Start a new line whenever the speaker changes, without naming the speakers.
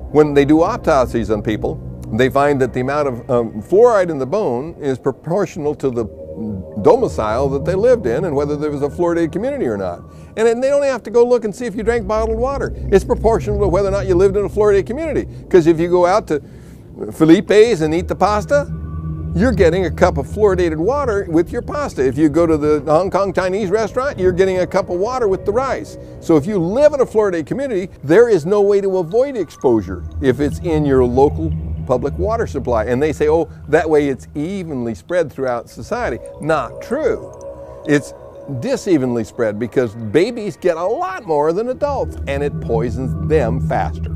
When they do autopsies on people, they find that the amount of fluoride in the bone is proportional to the domicile that they lived in and whether there was a fluoridated community or not. And they don't have to go look and see if you drank bottled water. It's proportional to whether or not you lived in a fluoridated community. Because if you go out to Felipe's and eat the pasta, you're getting a cup of fluoridated water with your pasta. If you go to the Hong Kong Chinese restaurant, you're getting a cup of water with the rice. So if you live in a fluoridated community, there is no way to avoid exposure if it's in your local public water supply. And they say, oh, that way it's evenly spread throughout society. Not true. It's disevenly spread because babies get a lot more than adults, and it poisons them faster.